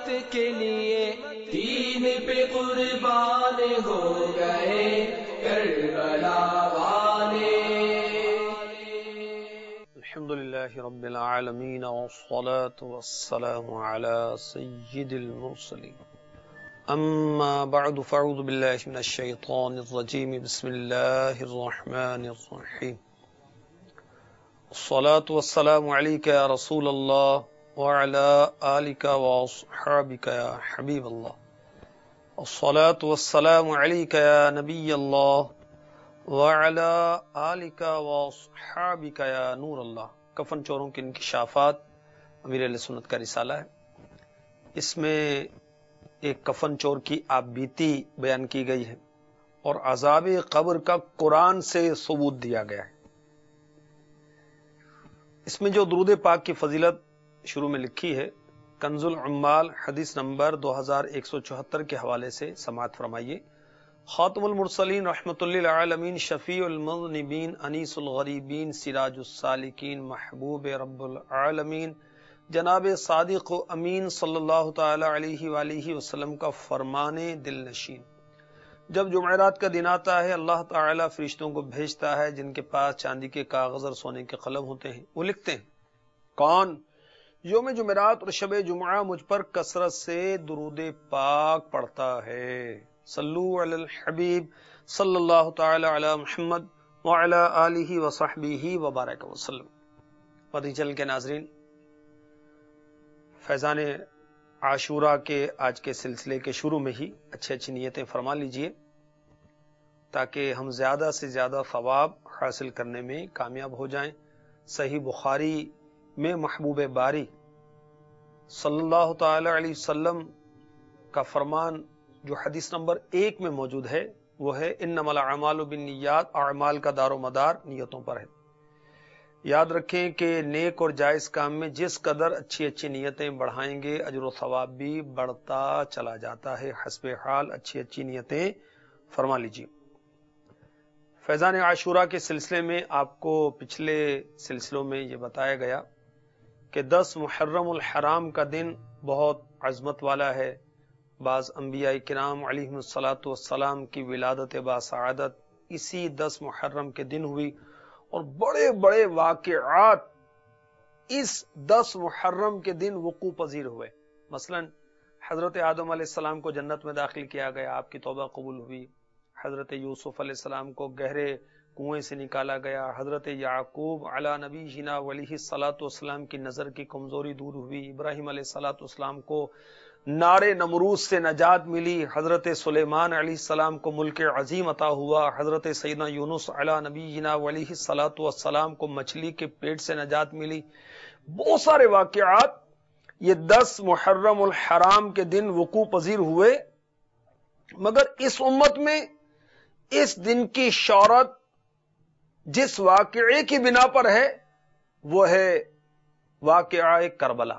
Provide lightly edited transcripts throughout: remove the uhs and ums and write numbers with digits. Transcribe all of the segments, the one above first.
امت کے لیے دین پہ قربان ہو گئے کربلا والے۔ الحمدللہ رب العالمین والصلاة والسلام علی سید المرسلین، اما بعد فاعوذ باللہ من الشیطان الرجیم، بسم اللہ الرحمن الرحیم۔ الصلاة والسلام علیک یا رسول اللہ وعلی آلک واصحابک یا حبیب اللہ، الصلاة والسلام علیک یا نبی اللہ وعلی آلک واصحابک یا نور اللہ۔ کفن چوروں کے انکشافات امیر اہل سنت کا رسالہ ہے۔ اس میں ایک کفن چور کی آپ بیتی بیان کی گئی ہے اور عذاب قبر کا قرآن سے ثبوت دیا گیا ہے۔ اس میں جو درود پاک کی فضیلت شروع میں لکھی ہے، کنز العمال حدیث نمبر 2174 کے حوالے سے سماعت فرمائیے۔ خاتم المرسلین رحمت للعالمین، شفیع المذنبین، انیس الغریبین، سراج السالکین، محبوب رب العالمین، جناب صادق و امین صلی اللہ تعالی علیہ وآلہ وسلم کا فرمان دل نشین۔ جب جمعرات کا دن آتا ہے، اللہ تعالی فرشتوں کو بھیجتا ہے جن کے پاس چاندی کے کاغذ اور سونے کے قلم ہوتے ہیں۔ وہ لکھتے ہیں، کون یوم جمعرات اور شب جمعہ مجھ پر کثرت سے درود پاک پڑھتا ہے، صلو علی الحبیب صلی اللہ تعالی علی محمد وعلی آلہ وصحبہ وبارک وسلم۔ مدنی چینل کے ناظرین، فیضان عاشوراء کے آج کے سلسلے کے شروع میں ہی اچھی نیتیں فرما لیجئے تاکہ ہم زیادہ سے زیادہ ثواب حاصل کرنے میں کامیاب ہو جائیں۔ صحیح بخاری میں محبوب باری صلی اللہ تعالی علیہ وسلم کا فرمان جو حدیث نمبر 1 میں موجود ہے وہ ہے، انما الاعمال بالنیات، اعمال کا دار و مدار نیتوں پر ہے۔ یاد رکھیں کہ نیک اور جائز کام میں جس قدر اچھی نیتیں بڑھائیں گے، اجر و ثواب بھی بڑھتا چلا جاتا ہے۔ حسب حال اچھی نیتیں فرما لیجیے۔ فیضان عاشوراء کے سلسلے میں آپ کو پچھلے سلسلوں میں یہ بتایا گیا کہ 10 محرم الحرام کا دن بہت عظمت والا ہے۔ بعض انبیاء کرام علیہم الصلاۃ والسلام کی ولادت باسعادت اسی 10 محرم کے دن ہوئی، اور بڑے بڑے واقعات اس 10 محرم کے دن وقوع پذیر ہوئے۔ مثلا حضرت آدم علیہ السلام کو جنت میں داخل کیا گیا، آپ کی توبہ قبول ہوئی۔ حضرت یوسف علیہ السلام کو گہرے کنویں سے نکالا گیا۔ حضرت یعقوب علی نبینا علیہ الصلاۃ والسلام کی نظر کی کمزوری دور ہوئی۔ ابراہیم علیہ الصلاۃ والسلام کو نار نمرود سے نجات ملی۔ حضرت سلیمان علیہ السلام کو ملک عظیم عطا ہوا۔ حضرت سیدنا یونس علی نبینا علیہ الصلاۃ والسلام کو مچھلی کے پیٹ سے نجات ملی۔ بہت سارے واقعات یہ 10 محرم الحرام کے دن وقوع پذیر ہوئے، مگر اس امت میں اس دن کی شہرت جس واقعے کی بنا پر ہے وہ ہے واقعہ کربلا،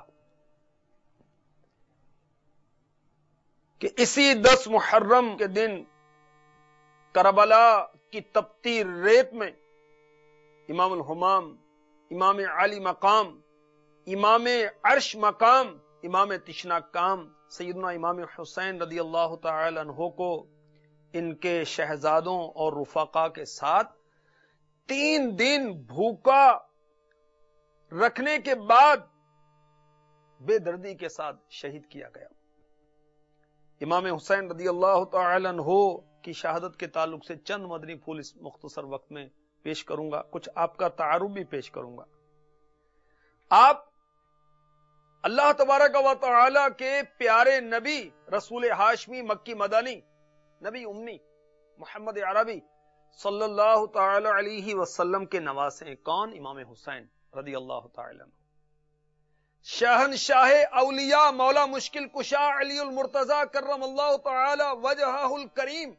کہ اسی 10 محرم کے دن کربلا کی تپتی ریت میں امام الہمام، امام عالی مقام، امام عرش مقام، امام تشنا کام سیدنا امام حسین رضی اللہ تعالی عنہ کو ان کے شہزادوں اور رفقا کے ساتھ 3 دن بھوکا رکھنے کے بعد بے دردی کے ساتھ شہید کیا گیا۔ امام حسین رضی اللہ تعالی عنہ کی شہادت کے تعلق سے چند مدنی پھول اس مختصر وقت میں پیش کروں گا، کچھ آپ کا تعارف بھی پیش کروں گا۔ آپ اللہ تبارک و تعالی کے پیارے نبی، رسول ہاشمی مکی مدنی، نبی امی محمد عربی صلی اللہ تعالی علیہ وسلم کے نواسے ہیں۔ کون؟ امام حسین رضی اللہ تعالی عنہ، شہنشاہ اولیاء، مولا مشکل کشا علی المرتضی کرم اللہ تعالی وجہہ الکریم۔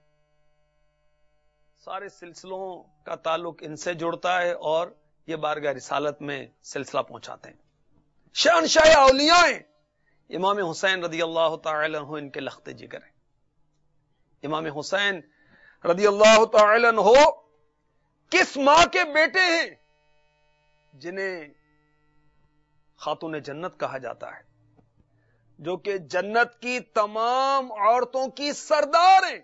سارے سلسلوں کا تعلق ان سے جڑتا ہے اور یہ بارگاہ رسالت میں سلسلہ پہنچاتے ہیں۔ شہنشاہ اولیاء ہیں امام حسین رضی اللہ تعالی عنہ، ان کے لخت جگر ہیں۔ امام حسین رضی اللہ تعالی عنہ کس ماں کے بیٹے ہیں جنہیں خاتون جنت کہا جاتا ہے؟ جو کہ جنت کی تمام عورتوں کی سردار ہیں.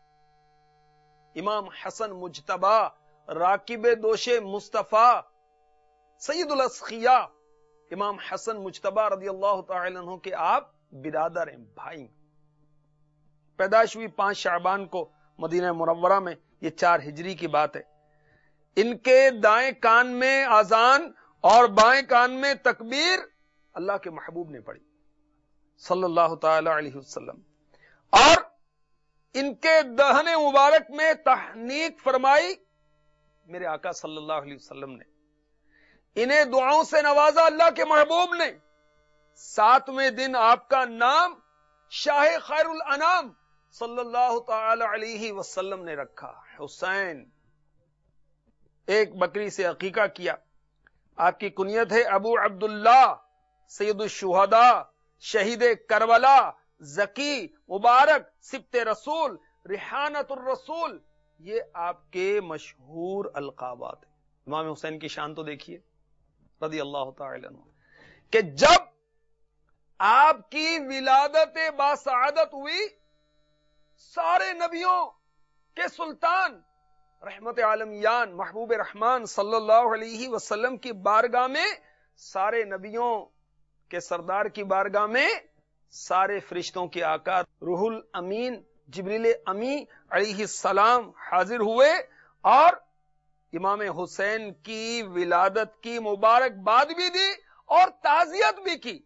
امام حسن مجتبی راکب دوش مصطفیٰ سید الاسخیاء امام حسن مجتبی رضی اللہ تعالی عنہ کے آپ برادر ہیں، بھائی. پیدائش ہوئی 5 شعبان کو مدینہ منورہ میں، یہ 4 ہجری کی بات ہے. ان کے دائیں کان میں اذان اور بائیں کان میں تکبیر اللہ کے محبوب نے پڑھی صلی اللہ تعالی علیہ وسلم، اور ان کے دہن مبارک میں تحنیک فرمائی میرے آقا صلی اللہ علیہ وسلم نے. انہیں دعاؤں سے نوازا اللہ کے محبوب نے. 7ویں دن آپ کا نام شاہ خیر الانام صلی اللہ تعالی علیہ وسلم نے رکھا. حسین ایک بکری سے عقیقہ کیا. آپ کی کنیت ہے ابو عبداللہ، سید الشہداء، شہید کربلا، زکی، مبارک، سبط رسول، ریحانت الرسول، یہ آپ کے مشہور القابات ہیں. امام حسین کی شان تو دیکھیے رضی اللہ تعالی عنہ کہ جب آپ کی ولادت باسعادت ہوئی، سارے نبیوں کے سلطان رحمت عالمیان محبوب رحمان صلی اللہ علیہ وسلم کی بارگاہ میں، سارے نبیوں کے سردار کی بارگاہ میں، سارے فرشتوں کے آقا روح الامین جبریل امی علیہ السلام حاضر ہوئے اور امام حسین کی ولادت کی مبارکباد بھی دی اور تعزیت بھی کی.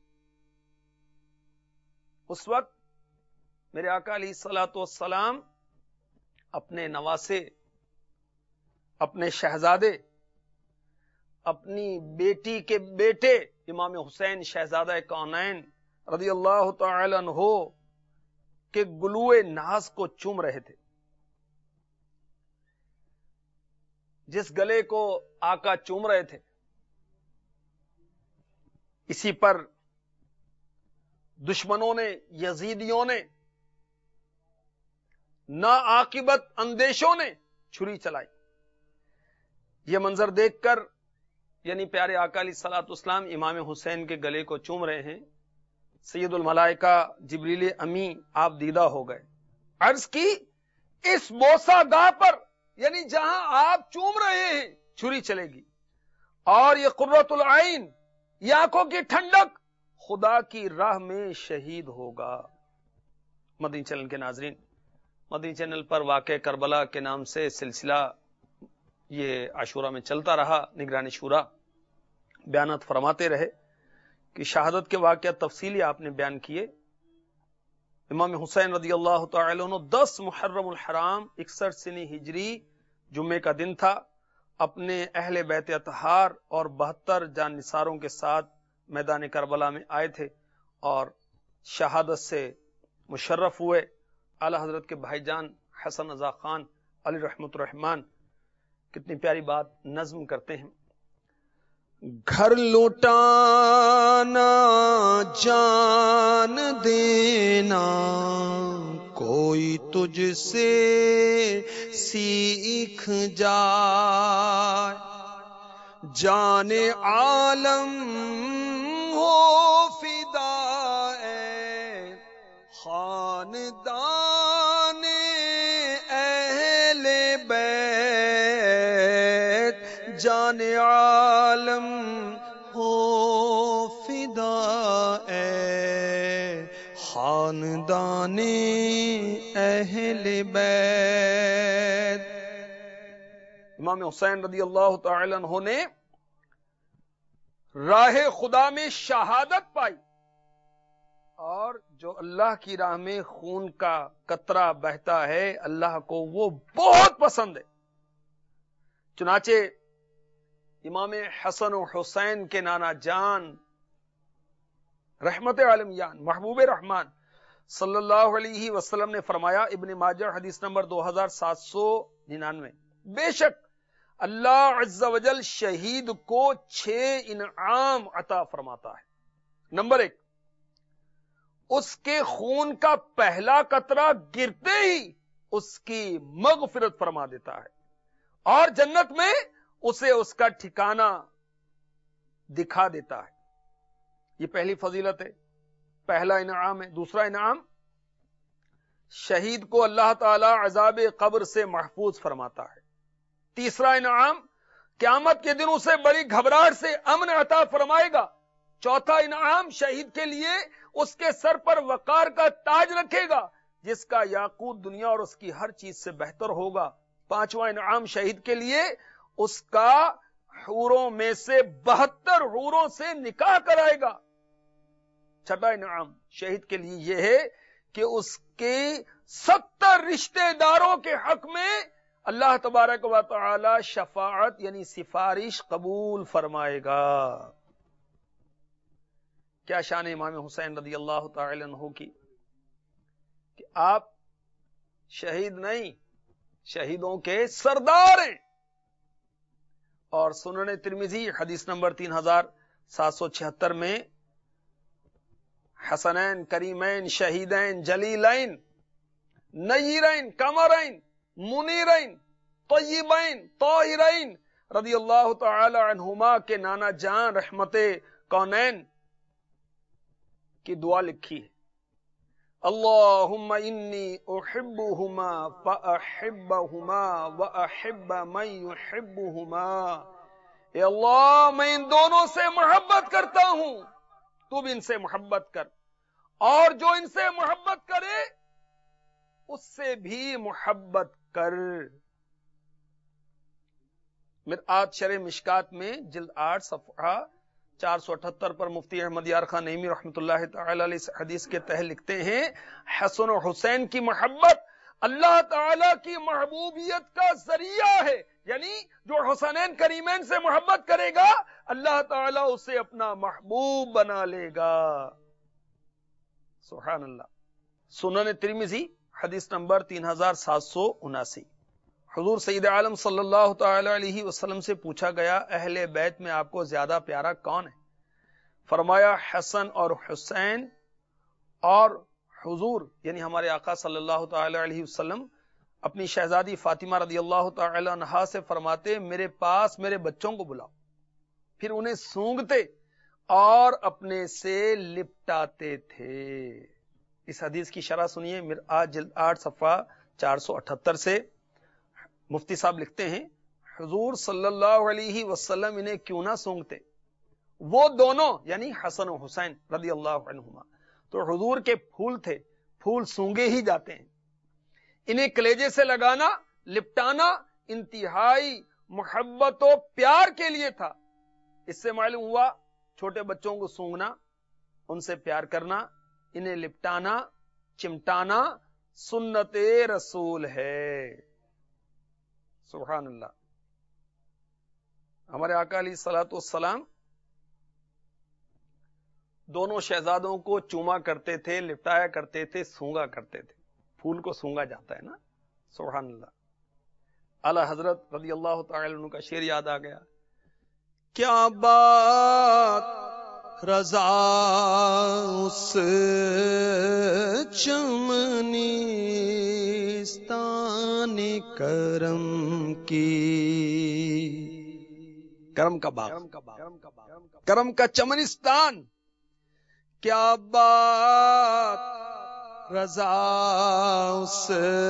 اس وقت میرے آقا علیہ الصلوۃ والسلام اپنے نواسے، اپنے شہزادے، اپنی بیٹی کے بیٹے امام حسین شہزادہ کونین رضی اللہ تعالی عنہ کے گلوئے ناز کو چوم رہے تھے. جس گلے کو آقا چوم رہے تھے، اسی پر دشمنوں نے، یزیدیوں نے، ناعاقبت اندیشوں نے چھری چلائی. یہ منظر دیکھ کر یعنی پیارے آقا علیہ الصلوۃ والسلام امام حسین کے گلے کو چوم رہے ہیں. سید الملائکہ جبریل امی آپ دیدہ ہو گئے. عرض کی اس بوسہ گاہ پر یعنی جہاں آپ چوم رہے ہیں چھری چلے گی، اور یہ قرۃ العین، یہ آنکھوں کی ٹھنڈک خدا کی راہ میں شہید ہوگا. مدنی چینل کے ناظرین، مدنی چینل پر واقع کربلا کے نام سے سلسلہ یہ عاشورہ میں چلتا رہا. نگران شورا بیانات فرماتے رہے کہ شہادت کے واقعات تفصیلی آپ نے بیان کیے. امام حسین رضی اللہ تعالی عنہ 10 محرم الحرام 61 سنی ہجری جمعے کا دن تھا، اپنے اہل بیت اطہار اور 72 جان نثاروں کے ساتھ میدان کربلا میں آئے تھے اور شہادت سے مشرف ہوئے. اعلی حضرت کے بھائی جان حسن رضا خان علی رحمت الرحمان کتنی پیاری بات نظم کرتے ہیں. گھر لوٹانا جان دینا کوئی تجھ سے سیکھ جائے، جان عالم ہو فدا اے خاندان اہل بیت، جان عالم ہو فدا اے خاندان اہل بیت. امام حسین رضی اللہ تعالی عنہ نے راہ خدا میں شہادت پائی، اور جو اللہ کی راہ میں خون کا قطرہ بہتا ہے اللہ کو وہ بہت پسند ہے. چنانچہ امام حسن و حسین کے نانا جان رحمت عالمیان محبوب رحمان صلی اللہ علیہ وسلم نے فرمایا، ابن ماجہ حدیث نمبر 2799، بے شک اللہ عز و جل شہید کو 6 انعام عطا فرماتا ہے. نمبر 1، اس کے خون کا پہلا قطرہ گرتے ہی اس کی مغفرت فرما دیتا ہے اور جنت میں اسے اس کا ٹھکانہ دکھا دیتا ہے. یہ پہلی فضیلت ہے، پہلا انعام ہے. دوسرا انعام شہید کو اللہ تعالی عذاب قبر سے محفوظ فرماتا ہے. تیسرا انعام قیامت کے دن اسے بڑی گھبراہٹ سے امن عطا فرمائے گا. چوتھا انعام شہید کے لیے اس کے سر پر وقار کا تاج رکھے گا جس کا یاقوت دنیا اور اس کی ہر چیز سے بہتر ہوگا. پانچواں انعام شہید کے لیے اس کا حوروں میں سے 72 حوروں سے نکاح کرائے گا. چھٹا انعام شہید کے لیے یہ ہے کہ اس کے 70 رشتہ داروں کے حق میں اللہ تبارک و تعالی شفاعت یعنی سفارش قبول فرمائے گا. کیا شان امام حسین رضی اللہ تعالی عنہ کی کہ آپ شہید نہیں، شہیدوں کے سردار ہیں. اور سنن ترمذی حدیث نمبر 3776 میں حسنین کریمین شہیدین جلیلین نیرین قمرین منیرین طیبین طاہرین رضی اللہ تعالی عنہما کے نانا جان رحمت کونین کی دعا لکھی ہے. اللہم انی احبہما فاحبہما واحب من یحبہما. اے اللہ میں ان دونوں سے محبت کرتا ہوں، تو بھی ان سے محبت کر، اور جو ان سے محبت کرے اس سے بھی محبت کر. مرآت شرح مشکات میں جلد 8 صفحہ 478 پر مفتی احمد یار خان نعیمی رحمۃ اللہ تعالی علیہ حدیث کے تحت لکھتے ہیں حسن و حسین کی محبت اللہ تعالی کی محبوبیت کا ذریعہ ہے. یعنی جو حسنین کریمین سے محبت کرے گا اللہ تعالی اسے اپنا محبوب بنا لے گا. سبحان اللہ. سنن ترمذی حدیث نمبر 3779. حضور سید عالم صلی اللہ تعالی علیہ وسلم سے پوچھا گیا اہل بیت میں آپ کو زیادہ پیارا کون ہے؟ فرمایا حسن اور حسین. اور حضور یعنی ہمارے آقا صلی اللہ تعالی علیہ وسلم اپنی شہزادی فاطمہ رضی اللہ تعالی عنہا سے فرماتے میرے پاس میرے بچوں کو بلاؤ، پھر انہیں سونگتے اور اپنے سے لپٹاتے تھے. اس حدیث کی شرح سنیے مرآت جلد 8 صفحہ 478 سے. مفتی صاحب لکھتے ہیں حضور صلی اللہ علیہ وسلم انہیں کیوں نہ سونگتے؟ وہ دونوں یعنی حسن و حسین رضی اللہ عنہما تو حضور کے پھول تھے، پھول سونگے ہی جاتے ہیں. انہیں کلیجے سے لگانا لپٹانا انتہائی محبت و پیار کے لیے تھا. اس سے معلوم ہوا چھوٹے بچوں کو سونگنا، ان سے پیار کرنا، انہیں لپٹانا چمٹانا سنت رسول ہے. سبحان اللہ. ہمارے آقا علیہ الصلوۃ والسلام دونوں شہزادوں کو چوما کرتے تھے، لپٹایا کرتے تھے، سونگا کرتے تھے. پھول کو سونگا جاتا ہے نا. سبحان اللہ. اعلی حضرت رضی اللہ تعالی عنہ کا شعر یاد آ گیا. کیا بات رضا اس چمنستان کرم کی، کرم کا باغ، کرم کا چمنستان. کیا بات رضا اس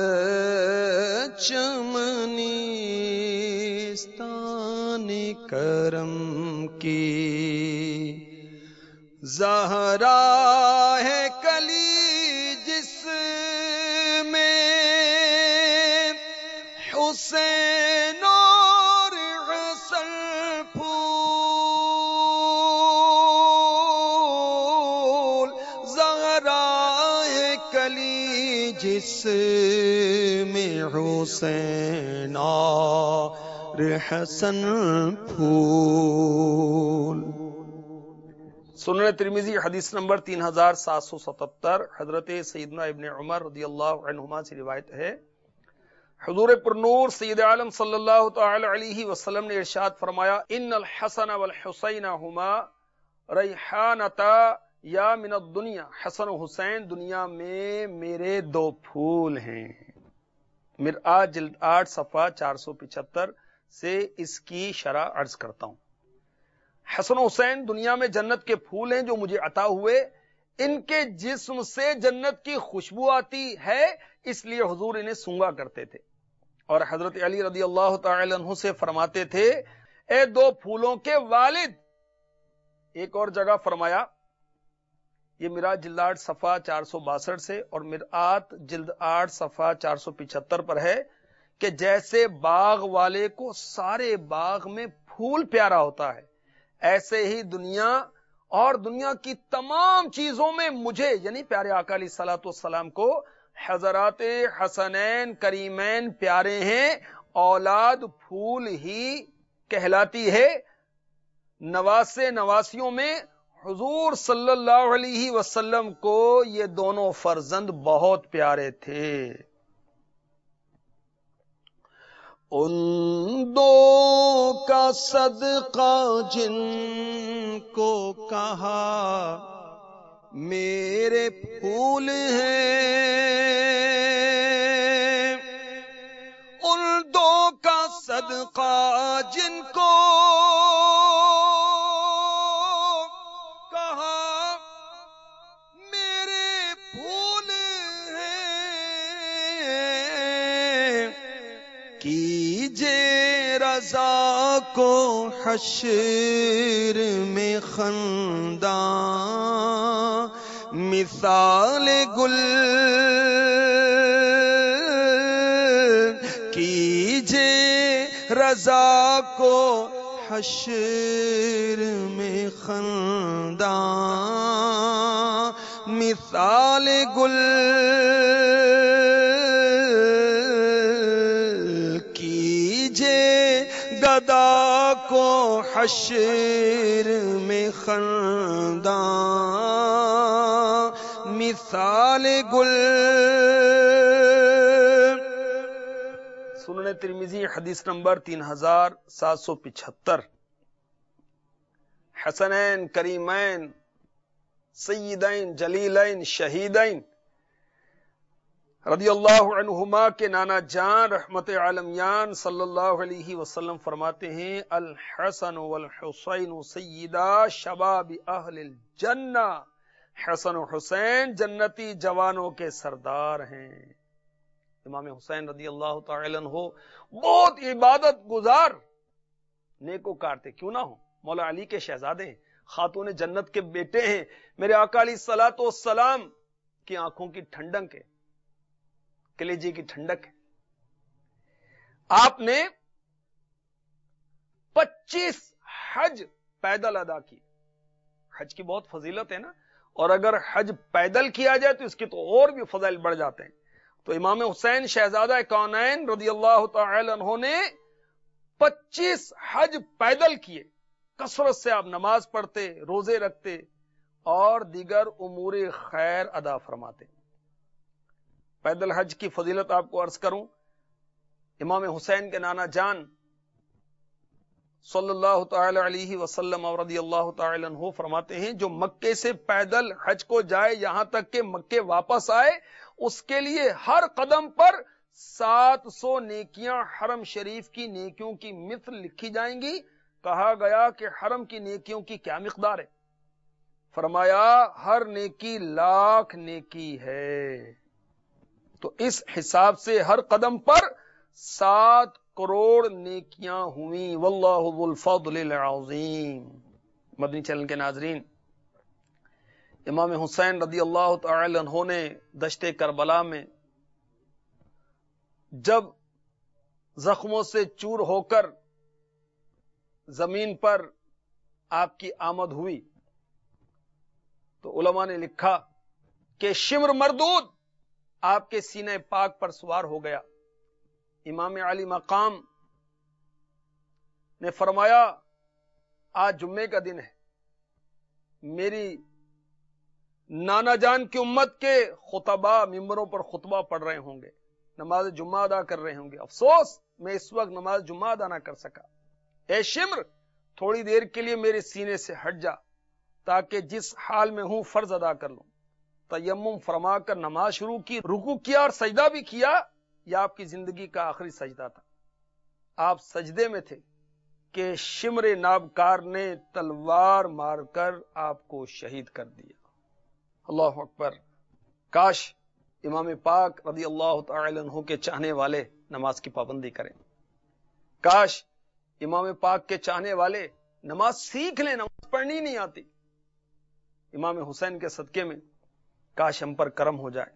چمنستان کرم کی، زہرا ہے کلی جس میں حسین اور حسن پھول، زہرا ہے کلی جس میں حسین اور حسن پھول. سنن ترمذی حدیث نمبر 3777 حضرت سیدنا ابن عمر رضی اللہ عنہما سے روایت ہے حضور پرنور سید عالم صلی اللہ تعالی علیہ وسلم نے ارشاد فرمایا ان الحسن والحسین ہما ریحانتا یا من الدنیا. حسن و حسین دنیا میں میرے دو پھول ہیں. مرآت جلد 8 صفحہ 475 سے اس کی شرح عرض کرتا ہوں. حسن و حسین دنیا میں جنت کے پھول ہیں جو مجھے عطا ہوئے ان کے جسم سے جنت کی خوشبو آتی ہے، اس لیے حضور انہیں سونگا کرتے تھے۔ اور حضرت علی رضی اللہ تعالی عنہ سے فرماتے تھے، اے دو پھولوں کے والد۔ ایک اور جگہ فرمایا، یہ مرآت جلد 8 صفحہ 462 سے اور مرآت جلد 8 صفحہ 475 پر ہے کہ جیسے باغ والے کو سارے باغ میں پھول پیارا ہوتا ہے، ایسے ہی دنیا اور دنیا کی تمام چیزوں میں مجھے یعنی پیارے آقا علیہ الصلوۃ والسلام کو حضرات حسنین کریمین پیارے ہیں۔ اولاد پھول ہی کہلاتی ہے۔ نواسے نواسیوں میں حضور صلی اللہ علیہ وسلم کو یہ دونوں فرزند بہت پیارے تھے۔ ان دو کا صدقہ جن کو کہا میرے پھول ہیں، ان دو کا صدقہ جن کو کہا میرے پھول ہیں، کیجے رضا کو حشر میں خنداں مثال گل، کیجے رضا کو حشر میں خنداں مثال گل، کیجے گدا کو حشر میں خنداں مثال گل۔ سنن ترمذی حدیث نمبر 3775۔ حسنین کریمین سیدین جلیلین شہیدین رضی اللہ عنہما کے نانا جان رحمت عالمیان صلی اللہ علیہ وسلم فرماتے ہیں، الحسن والحسین سیدا شباب اہل الجنہ، حسن و حسین جنتی جوانوں کے سردار ہیں۔ امام حسین رضی اللہ تعالی عنہ بہت عبادت گزار نیکوکار تھے، کیوں نہ ہو، مولا علی کے شہزادے ہیں، خاتون جنت کے بیٹے ہیں، میرے آقا علیہ الصلوۃ والسلام کی آنکھوں کی ٹھنڈک ہے، کلیجے کی ٹھنڈک ہے۔ آپ نے 25 حج پیدل ادا کی۔ حج کی بہت فضیلت ہے نا، اور اگر حج پیدل کیا جائے تو اس کے تو اور بھی فضائل بڑھ جاتے ہیں۔ تو امام حسین شہزادہ کونین رضی اللہ تعالی عنہ نے 25 حج پیدل کیے۔ کثرت سے آپ نماز پڑھتے، روزے رکھتے اور دیگر امور خیر ادا فرماتے۔ پیدل حج کی فضیلت آپ کو عرض کروں، امام حسین کے نانا جان صلی اللہ تعالی علیہ وسلم اور رضی اللہ تعالی عنہ فرماتے ہیں، جو مکے سے پیدل حج کو جائے یہاں تک کہ مکے واپس آئے، اس کے لیے ہر قدم پر 700 نیکیاں حرم شریف کی نیکیوں کی مثل لکھی جائیں گی۔ کہا گیا کہ حرم کی نیکیوں کی کیا مقدار ہے؟ فرمایا ہر نیکی 1,00,000 نیکی ہے۔ تو اس حساب سے ہر قدم پر 7 کروڑ نیکیاں ہوئیں۔ واللہ ذو الفضل العظیم۔ مدنی چینل کے ناظرین، امام حسین رضی اللہ تعالی عنہ نے دشت کربلا میں جب زخموں سے چور ہو کر زمین پر آپ کی آمد ہوئی تو علماء نے لکھا کہ شمر مردود آپ کے سینے پاک پر سوار ہو گیا۔ امام علی مقام نے فرمایا آج جمعے کا دن ہے، میری نانا جان کی امت کے خطبہ ممبروں پر خطبہ پڑھ رہے ہوں گے، نماز جمعہ ادا کر رہے ہوں گے، افسوس میں اس وقت نماز جمعہ ادا نہ کر سکا۔ اے شمر، تھوڑی دیر کے لیے میرے سینے سے ہٹ جا تاکہ جس حال میں ہوں فرض ادا کر لوں۔ تیمم فرما کر نماز شروع کی، رکوع کیا اور سجدہ بھی کیا۔ یہ آپ کی زندگی کا آخری سجدہ تھا۔ آپ سجدے میں تھے کہ شمر نابکار نے تلوار مار کر آپ کو شہید کر دیا۔ اللہ اکبر. کاش امام پاک رضی اللہ تعالی عنہ کے چاہنے والے نماز کی پابندی کریں. کاش امام پاک کے چاہنے والے نماز سیکھ لیں. نماز پڑھنی نہیں آتی. امام حسین کے صدقے میں کاش ہم پر کرم ہو جائے.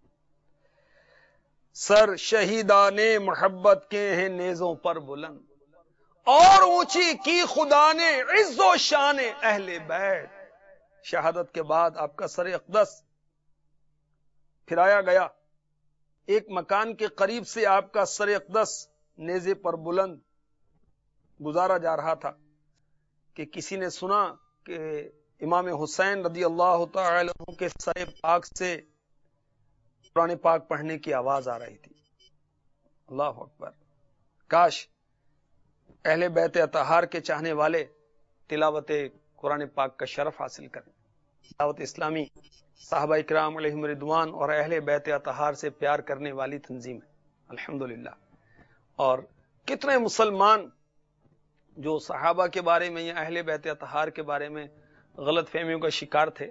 سر شہیدان محبت کے ہیں نیزوں پر بلند، اور اونچی کی خدا نے عز و شان اہل بیت. شہادت کے بعد آپ کا سر اقدس پھرایا گیا. ایک مکان کے قریب سے آپ کا سر اقدس نیزے پر بلند گزارا جا رہا تھا کہ کسی نے سنا کہ امام حسین رضی اللہ تعالی عنہ کے سر پاک سے قرآن پاک پڑھنے کی آواز آ رہی تھی. اللہ اکبر. کاش اہل بیت اطہار کے چاہنے والے تلاوت قرآن پاک کا شرف حاصل کریں. دعوت اسلامی صحابہ اکرام علیہم رضوان اور اہل بیت اطہار سے پیار کرنے والی تنظیم ہے الحمدللہ. اور کتنے مسلمان جو صحابہ کے بارے میں یا اہل بیت اطہار کے بارے میں غلط فہمیوں کا شکار تھے،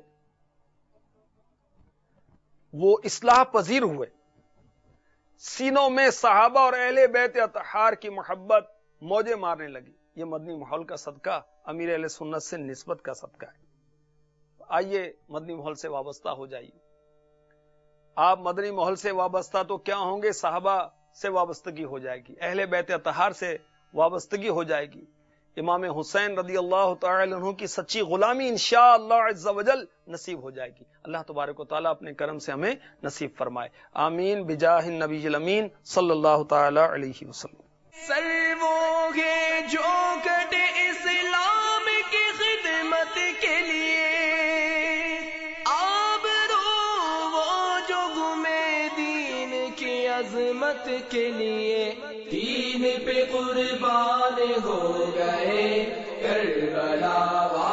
وہ اصلاح پذیر ہوئے. سینوں میں صحابہ اور اہل بیت اطہار کی محبت موجیں مارنے لگی. یہ مدنی ماحول کا صدقہ، امیر اہل سنت سے نسبت کا صدقہ ہے. آئیے مدنی ماحول سے وابستہ ہو جائیے. آپ مدنی ماحول سے وابستہ تو کیا ہوں گے، صحابہ سے وابستگی ہو جائے گی، اہل بیت اطہار سے وابستگی ہو جائے گی. امام حسین رضی اللہ تعالی عنہ کی سچی غلامی انشاءاللہ عز و جل نصیب ہو جائے گی. اللہ تبارک و تعالیٰ اپنے کرم سے ہمیں نصیب فرمائے. آمین بجاہ النبی الامین صلی اللہ تعالی علیہ وسلم. سرو گے جو کٹے اسلام کی خدمت کے لیے، آبرو وہ جو گمے دین کی عظمت کے لیے، دین پہ قربان ہو گئے کربلا